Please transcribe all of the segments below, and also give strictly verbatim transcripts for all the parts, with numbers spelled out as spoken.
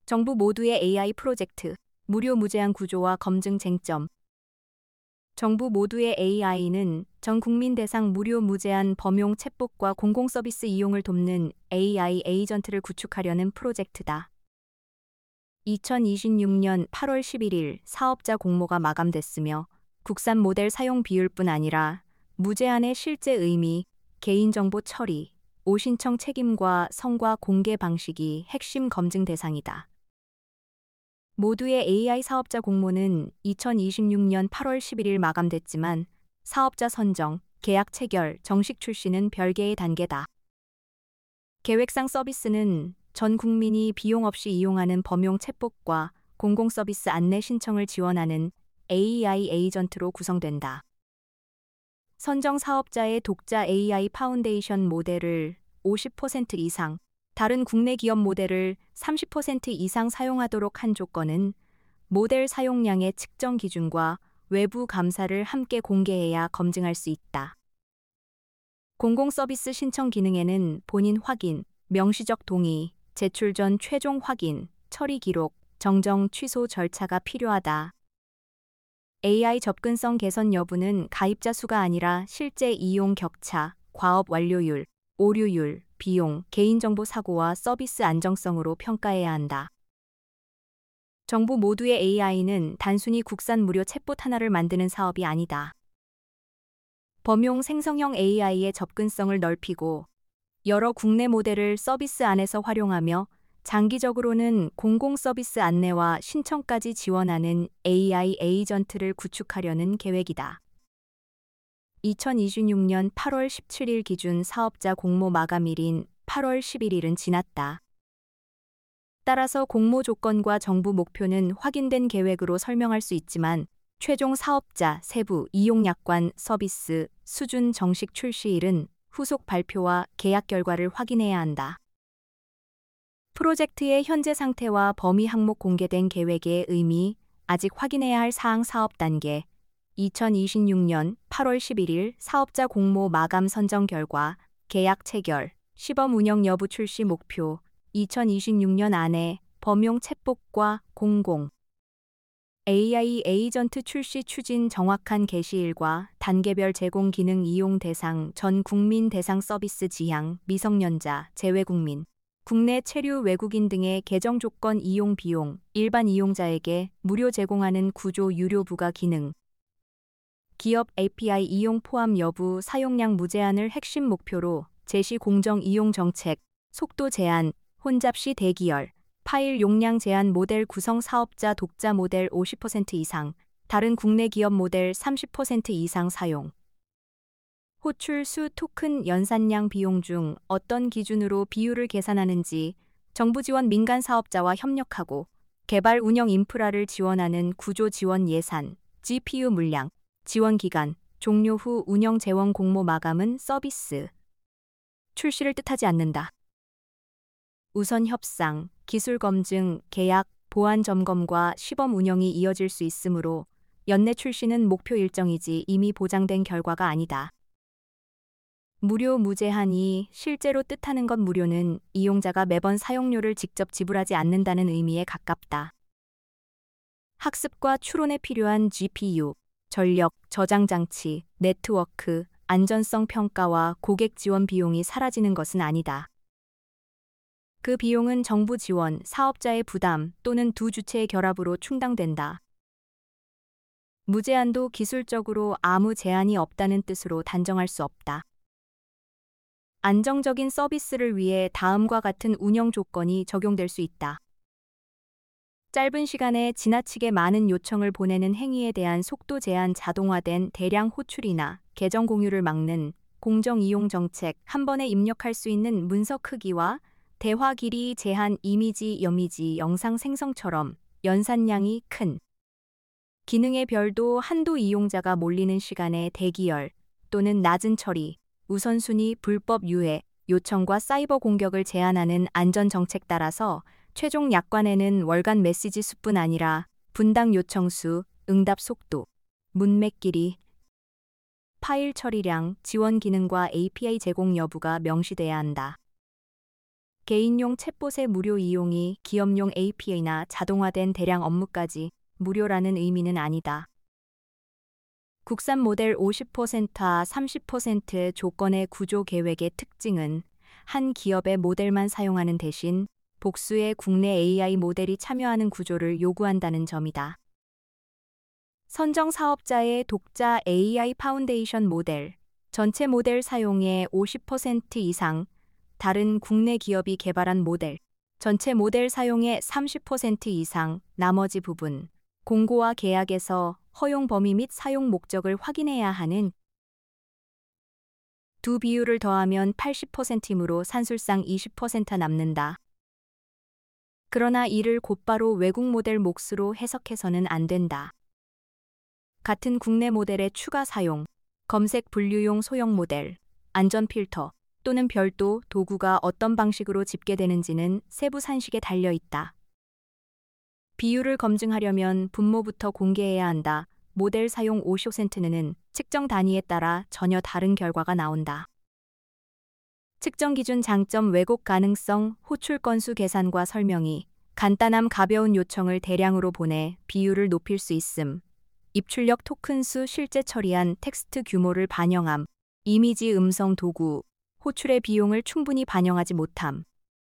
정부 모두의 에이아이 프로젝트, 무료 무제한 구조와 검증 쟁점. 정부 모두의 에이아이는 전 국민 대상 무료 무제한 범용 챗봇과 공공 서비스 이용을 돕는 에이아이 에이전트를 구축하려는 프로젝트다. 이천이십육 년 팔월 십일일 사업자 공모가 마감됐으며 국산 모델 사용 비율뿐 아니라 무제한의 실제 의미, 개인정보 처리, 오신청 책임과 성과 공개 방식이 핵심 검증 대상이다. 모두의 에이아이 사업자 공모는 이천이십육 년 팔월 십일일 마감됐지만 사업자 선정, 계약 체결, 정식 출시는 별개의 단계다. 계획상 서비스는 전 국민이 비용 없이 이용하는 범용 챗봇과 공공 서비스 안내 신청을 지원하는 에이아이 에이전트로 구성된다. 선정 사업자의 독자 에이아이 파운데이션 모델을 오십 퍼센트 이상, 다른 국내 기업 모델을 삼십 퍼센트 이상 사용하도록 한 조건은 모델 사용량의 측정 기준과 외부 감사를 함께 공개해야 검증할 수 있다. 공공 서비스 신청 기능에는 본인 확인, 명시적 동의, 제출 전 최종 확인, 처리 기록, 정정 취소 절차가 필요하다. 에이아이 접근성 개선 여부는 가입자 수가 아니라 실제 이용 격차, 과업 완료율, 오류율, 비용, 개인정보 사고와 서비스 안정성으로 평가해야 한다. 정부 모두의 에이아이는 단순히 국산 무료 챗봇 하나를 만드는 사업이 아니다. 범용 생성형 에이아이의 접근성을 넓히고 여러 국내 모델을 서비스 안에서 활용하며 장기적으로는 공공 서비스 안내와 신청까지 지원하는 에이아이 에이전트를 구축하려는 계획이다. 이천이십육 년 팔월 십칠일 기준 사업자 공모 마감일인 팔월 십일일은 지났다. 따라서 공모 조건과 정부 목표는 확인된 계획으로 설명할 수 있지만 최종 사업자, 세부, 이용 약관, 서비스, 수준 정식 출시일은 후속 발표와 계약 결과를 확인해야 한다. 프로젝트의 현재 상태와 범위 항목 공개된 계획의 의미, 아직 확인해야 할 사항 사업 단계, 이천이십육 년 팔월 십일일 사업자 공모 마감 선정 결과, 계약 체결, 시범 운영 여부 출시 목표, 이천이십육 년 안에 범용 챗봇과 공공 에이아이 에이전트 출시 추진 정확한 개시일과 단계별 제공 기능 이용 대상 전 국민 대상 서비스 지향, 미성년자, 재외국민, 국내 체류 외국인 등의 계정 조건 이용 비용, 일반 이용자에게 무료 제공하는 구조 유료 부가 기능, 기업 에이피아이 이용 포함 여부 사용량 무제한을 핵심 목표로 제시 공정 이용 정책, 속도 제한, 혼잡 시 대기열, 파일 용량 제한 모델 구성 사업자 독자 모델 오십 퍼센트 이상, 다른 국내 기업 모델 삼십 퍼센트 이상 사용. 호출 수 토큰 연산량 비용 중 어떤 기준으로 비율을 계산하는지 정부 지원 민간 사업자와 협력하고 개발 운영 인프라를 지원하는 구조 지원 예산, 지피유 물량, 지원 기간, 종료 후 운영 재원 공모 마감은 서비스 출시를 뜻하지 않는다. 우선 협상, 기술 검증, 계약, 보안 점검과 시범 운영이 이어질 수 있으므로 연내 출시는 목표 일정이지 이미 보장된 결과가 아니다. 무료 무제한이 실제로 뜻하는 것 무료는 이용자가 매번 사용료를 직접 지불하지 않는다는 의미에 가깝다. 학습과 추론에 필요한 지피유, 전력, 저장 장치, 네트워크, 안전성 평가와 고객 지원 비용이 사라지는 것은 아니다. 그 비용은 정부 지원, 사업자의 부담 또는 두 주체의 결합으로 충당된다. 무제한도 기술적으로 아무 제한이 없다는 뜻으로 단정할 수 없다. 안정적인 서비스를 위해 다음과 같은 운영 조건이 적용될 수 있다. 짧은 시간에 지나치게 많은 요청을 보내는 행위에 대한 속도 제한 자동화된 대량 호출이나 계정 공유를 막는 공정 이용 정책, 한 번에 입력할 수 있는 문서 크기와 대화 길이 제한 이미지, 이미지, 영상 생성처럼 연산량이 큰 기능의 별도 한도 이용자가 몰리는 시간의 대기열 또는 낮은 처리, 우선순위 불법 유해, 요청과 사이버 공격을 제한하는 안전 정책 따라서 최종 약관에는 월간 메시지 수뿐 아니라 분당 요청 수, 응답 속도, 문맥 길이, 파일 처리량, 지원 기능과 에이피아이 제공 여부가 명시돼야 한다. 개인용 챗봇의 무료 이용이 기업용 에이피아이나 자동화된 대량 업무까지 무료라는 의미는 아니다. 국산 모델 오십 퍼센트와 삼십 퍼센트 조건의 구조 계획의 특징은 한 기업의 모델만 사용하는 대신 복수의 국내 에이아이 모델이 참여하는 구조를 요구한다는 점이다. 선정 사업자의 독자 에이아이 파운데이션 모델, 전체 모델 사용의 오십 퍼센트 이상, 다른 국내 기업이 개발한 모델, 전체 모델 사용의 삼십 퍼센트 이상, 나머지 부분, 공고와 계약에서 허용 범위 및 사용 목적을 확인해야 하는 두 비율을 더하면 팔십 퍼센트이므로 산술상 이십 퍼센트 남는다. 그러나 이를 곧바로 외국 모델 몫으로 해석해서는 안 된다. 같은 국내 모델의 추가 사용, 검색 분류용 소형 모델, 안전 필터 또는 별도 도구가 어떤 방식으로 집계되는지는 세부 산식에 달려 있다. 비율을 검증하려면 분모부터 공개해야 한다. 모델 사용 오십 퍼센트는 측정 단위에 따라 전혀 다른 결과가 나온다. 측정 기준 장점 왜곡 가능성 호출 건수 계산과 설명이 간단함 가벼운 요청을 대량으로 보내 비율을 높일 수 있음. 입출력 토큰 수 실제 처리한 텍스트 규모를 반영함. 이미지 음성 도구 호출의 비용을 충분히 반영하지 못함.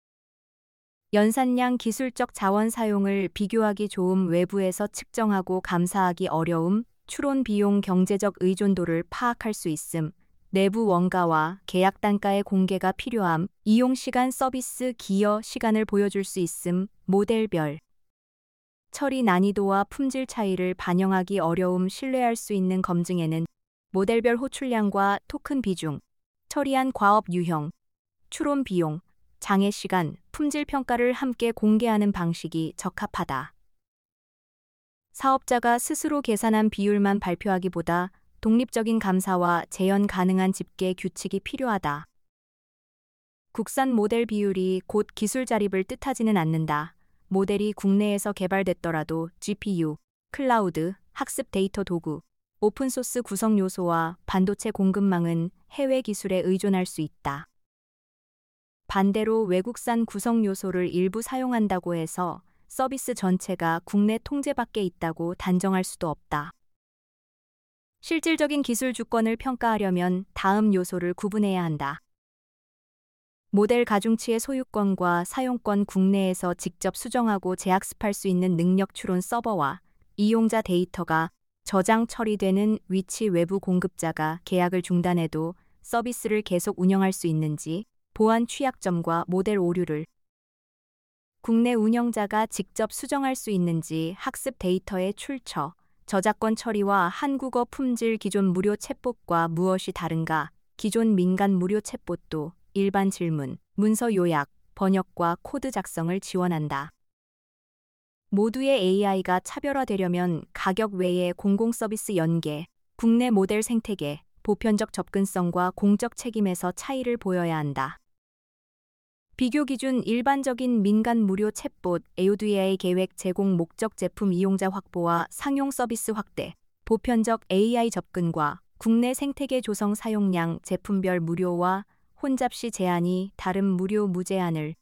연산량 기술적 자원 사용을 비교하기 좋음 외부에서 측정하고 감사하기 어려움 추론 비용 경제적 의존도를 파악할 수 있음. 내부 원가와 계약 단가의 공개가 필요함. 이용 시간 서비스 기여 시간을 보여줄 수 있음. 모델별 처리 난이도와 품질 차이를 반영하기 어려움 신뢰할 수 있는 검증에는 모델별 호출량과 토큰 비중, 처리한 과업 유형, 추론 비용, 장애 시간, 품질 평가를 함께 공개하는 방식이 적합하다. 사업자가 스스로 계산한 비율만 발표하기보다 독립적인 감사와 재현 가능한 집계 규칙이 필요하다. 국산 모델 비율이 곧 기술 자립을 뜻하지는 않는다. 모델이 국내에서 개발됐더라도 지피유, 클라우드, 학습 데이터 도구, 오픈소스 구성 요소와 반도체 공급망은 해외 기술에 의존할 수 있다. 반대로 외국산 구성 요소를 일부 사용한다고 해서 서비스 전체가 국내 통제 밖에 있다고 단정할 수도 없다. 실질적인 기술 주권을 평가하려면 다음 요소를 구분해야 한다. 모델 가중치의 소유권과 사용권 국내에서 직접 수정하고 재학습할 수 있는 능력 추론 서버와 이용자 데이터가 저장 처리되는 위치 외부 공급자가 계약을 중단해도 서비스를 계속 운영할 수 있는지, 보안 취약점과 모델 오류를 국내 운영자가 직접 수정할 수 있는지, 학습 데이터의 출처, 저작권 처리와 한국어 품질 기존 무료 챗봇과 무엇이 다른가, 기존 민간 무료 챗봇도 일반 질문, 문서 요약, 번역과 코드 작성을 지원한다. 모두의 에이아이가 차별화되려면 가격 외에 공공 서비스 연계, 국내 모델 생태계, 보편적 접근성과 공적 책임에서 차이를 보여야 한다. 비교 기준 일반적인 민간 무료 챗봇 에이오디에이 계획 제공 목적 제품 이용자 확보와 상용 서비스 확대, 보편적 에이아이 접근과 국내 생태계 조성 사용량 제품별 무료와 혼잡시 제한이 다른 무료 무제한을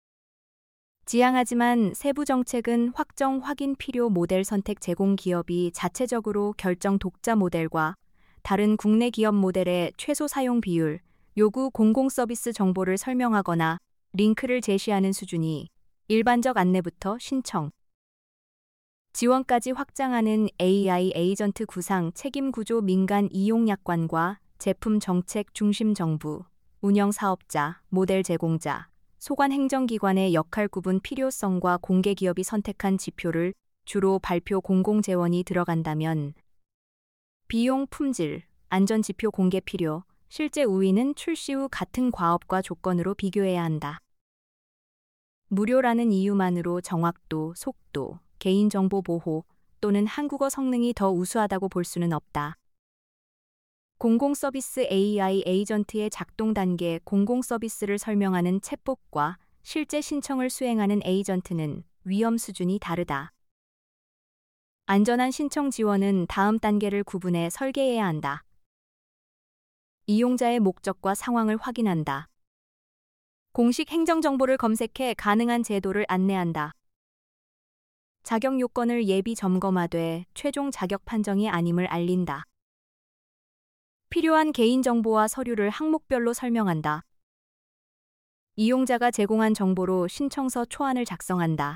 지향하지만 세부 정책은 확정 확인 필요 모델 선택 제공 기업이 자체적으로 결정 독자 모델과 다른 국내 기업 모델의 최소 사용 비율, 요구 공공 서비스 정보를 설명하거나 링크를 제시하는 수준이 일반적 안내부터 신청, 지원까지 확장하는 에이아이 에이전트 구상 책임 구조 민간 이용 약관과 제품 정책 중심 정부, 운영 사업자, 모델 제공자, 소관 행정기관의 역할 구분 필요성과 공개 기업이 선택한 지표를 주로 발표 공공 재원이 들어간다면 비용 품질, 안전 지표 공개 필요, 실제 우위는 출시 후 같은 과업과 조건으로 비교해야 한다. 무료라는 이유만으로 정확도, 속도, 개인정보 보호 또는 한국어 성능이 더 우수하다고 볼 수는 없다. 공공 서비스 에이아이 에이전트의 작동 단계 공공 서비스를 설명하는 챗봇과 실제 신청을 수행하는 에이전트는 위험 수준이 다르다. 안전한 신청 지원은 다음 단계를 구분해 설계해야 한다. 이용자의 목적과 상황을 확인한다. 공식 행정정보를 검색해 가능한 제도를 안내한다. 자격 요건을 예비 점검하되 최종 자격 판정이 아님을 알린다. 필요한 개인정보와 서류를 항목별로 설명한다. 이용자가 제공한 정보로 신청서 초안을 작성한다.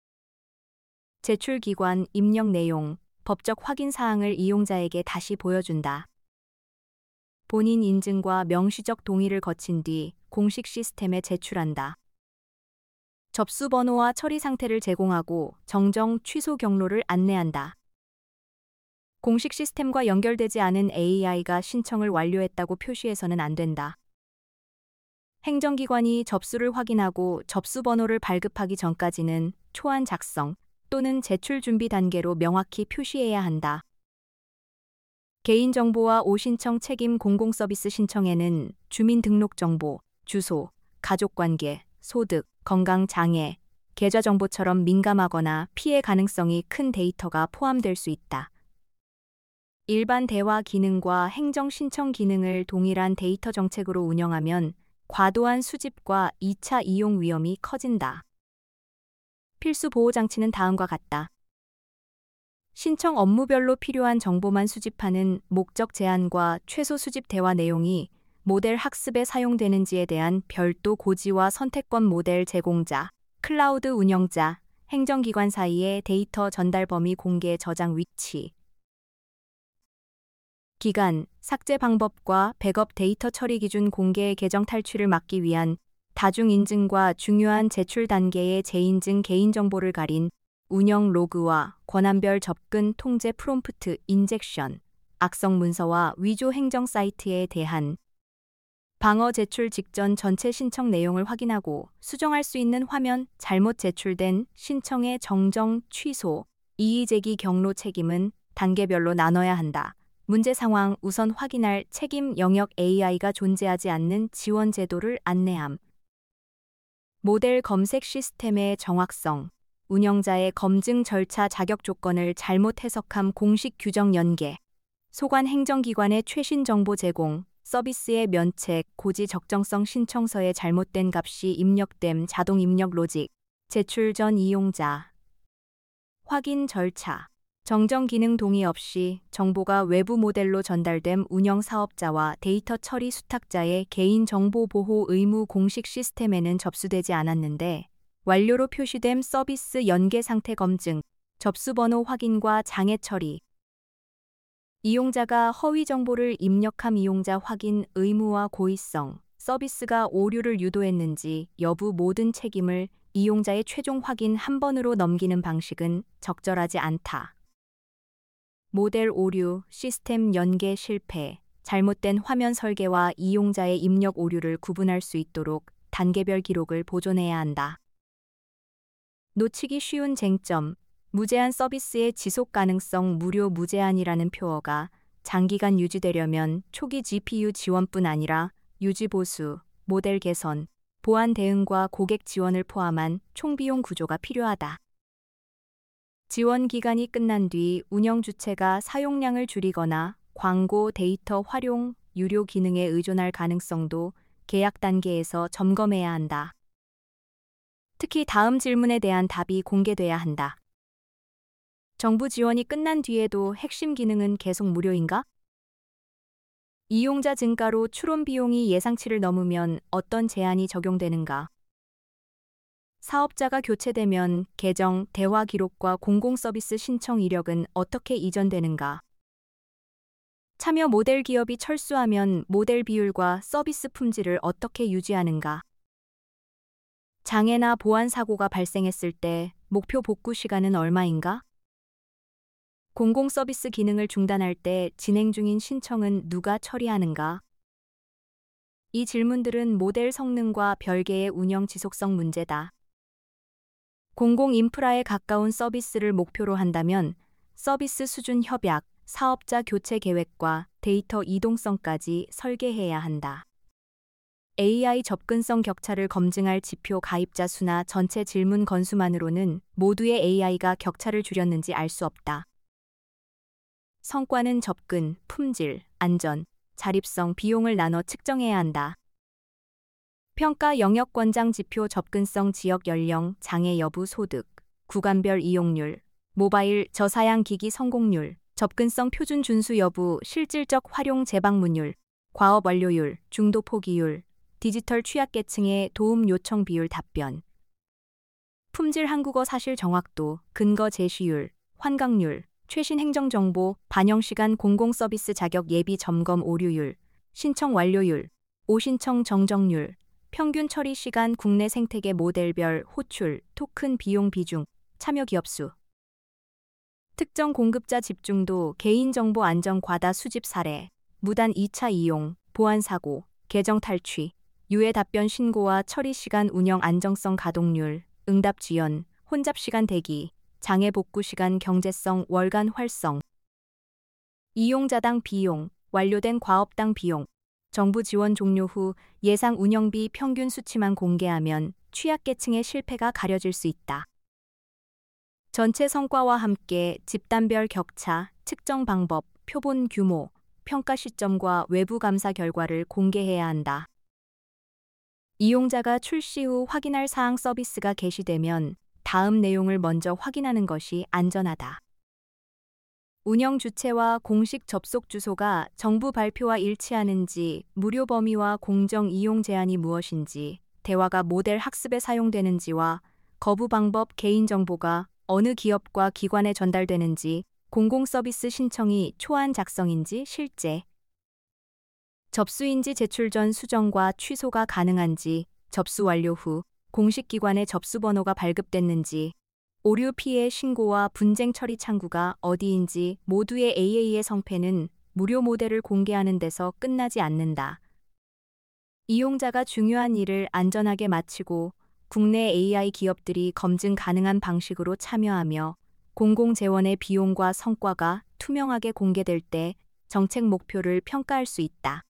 제출기관, 입력 내용, 법적 확인 사항을 이용자에게 다시 보여준다. 본인 인증과 명시적 동의를 거친 뒤 공식 시스템에 제출한다. 접수 번호와 처리 상태를 제공하고 정정, 취소 경로를 안내한다. 공식 시스템과 연결되지 않은 에이아이가 신청을 완료했다고 표시해서는 안 된다. 행정기관이 접수를 확인하고 접수 번호를 발급하기 전까지는 초안 작성 또는 제출 준비 단계로 명확히 표시해야 한다. 개인정보와 오신청 책임 공공서비스 신청에는 주민등록정보, 주소, 가족관계, 소득, 건강장애, 계좌정보처럼 민감하거나 피해 가능성이 큰 데이터가 포함될 수 있다. 일반 대화 기능과 행정 신청 기능을 동일한 데이터 정책으로 운영하면 과도한 수집과 이 차 이용 위험이 커진다. 필수 보호장치는 다음과 같다. 신청 업무별로 필요한 정보만 수집하는 목적 제한과 최소 수집 대화 내용이 모델 학습에 사용되는지에 대한 별도 고지와 선택권 모델 제공자, 클라우드 운영자, 행정기관 사이의 데이터 전달 범위 공개 저장 위치, 기간, 삭제 방법과 백업 데이터 처리 기준 공개 계정 탈취를 막기 위한 다중 인증과 중요한 제출 단계의 재인증 개인정보를 가린 운영 로그와 권한별 접근 통제 프롬프트 인젝션, 악성 문서와 위조 행정 사이트에 대한 방어 제출 직전 전체 신청 내용을 확인하고 수정할 수 있는 화면, 잘못 제출된 신청의 정정, 취소, 이의 제기 경로 책임은 단계별로 나눠야 한다. 문제 상황 우선 확인할 책임 영역 에이아이가 존재하지 않는 지원 제도를 안내함. 모델 검색 시스템의 정확성, 운영자의 검증 절차 자격 조건을 잘못 해석함 공식 규정 연계, 소관 행정기관의 최신 정보 제공, 서비스의 면책, 고지 적정성 신청서에 잘못된 값이 입력됨 자동 입력 로직, 제출 전 이용자, 확인 절차, 정정 기능 동의 없이 정보가 외부 모델로 전달됨 운영 사업자와 데이터 처리 수탁자의 개인정보 보호 의무 공식 시스템에는 접수되지 않았는데 완료로 표시됨 서비스 연계 상태 검증, 접수 번호 확인과 장애 처리, 이용자가 허위 정보를 입력함 이용자 확인 의무와 고의성, 서비스가 오류를 유도했는지 여부 모든 책임을 이용자의 최종 확인 한 번으로 넘기는 방식은 적절하지 않다. 모델 오류, 시스템 연계 실패, 잘못된 화면 설계와 이용자의 입력 오류를 구분할 수 있도록 단계별 기록을 보존해야 한다. 놓치기 쉬운 쟁점, 무제한 서비스의 지속 가능성 무료 무제한이라는 표어가 장기간 유지되려면 초기 지피유 지원뿐 아니라 유지 보수, 모델 개선, 보안 대응과 고객 지원을 포함한 총비용 구조가 필요하다. 지원 기간이 끝난 뒤 운영 주체가 사용량을 줄이거나 광고, 데이터 활용, 유료 기능에 의존할 가능성도 계약 단계에서 점검해야 한다. 특히 다음 질문에 대한 답이 공개돼야 한다. 정부 지원이 끝난 뒤에도 핵심 기능은 계속 무료인가? 이용자 증가로 추론 비용이 예상치를 넘으면 어떤 제한이 적용되는가? 사업자가 교체되면 계정, 대화 기록과 공공서비스 신청 이력은 어떻게 이전되는가? 참여 모델 기업이 철수하면 모델 비율과 서비스 품질을 어떻게 유지하는가? 장애나 보안 사고가 발생했을 때 목표 복구 시간은 얼마인가? 공공서비스 기능을 중단할 때 진행 중인 신청은 누가 처리하는가? 이 질문들은 모델 성능과 별개의 운영 지속성 문제다. 공공 인프라에 가까운 서비스를 목표로 한다면 서비스 수준 협약, 사업자 교체 계획과 데이터 이동성까지 설계해야 한다. 에이아이 접근성 격차를 검증할 지표 가입자 수나 전체 질문 건수만으로는 모두의 에이아이가 격차를 줄였는지 알 수 없다. 성과는 접근, 품질, 안전, 자립성, 비용을 나눠 측정해야 한다. 평가 영역 권장 지표 접근성 지역 연령, 장애 여부 소득, 구간별 이용률, 모바일 저사양 기기 성공률, 접근성 표준 준수 여부, 실질적 활용 재방문율, 과업 완료율, 중도 포기율, 디지털 취약계층의 도움 요청 비율 답변. 품질 한국어 사실 정확도, 근거 제시율, 환강률, 최신 행정정보, 반영시간 공공서비스 자격 예비 점검 오류율, 신청 완료율, 오신청 정정률, 평균 처리 시간 국내 생태계 모델별 호출, 토큰 비용 비중, 참여 기업 수. 특정 공급자 집중도, 개인정보 안전 과다 수집 사례, 무단 이 차 이용, 보안 사고, 계정 탈취, 유해 답변 신고와 처리 시간 운영 안정성 가동률, 응답 지연, 혼잡 시간 대기, 장애 복구 시간 경제성 월간 활성. 이용자당 비용, 완료된 과업당 비용. 정부 지원 종료 후 예상 운영비 평균 수치만 공개하면 취약계층의 실패가 가려질 수 있다. 전체 성과와 함께 집단별 격차, 측정 방법, 표본 규모, 평가 시점과 외부 감사 결과를 공개해야 한다. 이용자가 출시 후 확인할 사항 서비스가 게시되면 다음 내용을 먼저 확인하는 것이 안전하다. 운영 주체와 공식 접속 주소가 정부 발표와 일치하는지, 무료 범위와 공정 이용 제한이 무엇인지, 대화가 모델 학습에 사용되는지와 거부 방법, 개인정보가 어느 기업과 기관에 전달되는지, 공공서비스 신청이 초안 작성인지 실제 접수인지 제출 전 수정과 취소가 가능한지, 접수 완료 후 공식 기관의 접수번호가 발급됐는지, 오류 피해 신고와 분쟁 처리 창구가 어디인지 모두의 에이에이의 성패는 무료 모델을 공개하는 데서 끝나지 않는다. 이용자가 중요한 일을 안전하게 마치고 국내 에이아이 기업들이 검증 가능한 방식으로 참여하며 공공재원의 비용과 성과가 투명하게 공개될 때 정책 목표를 평가할 수 있다.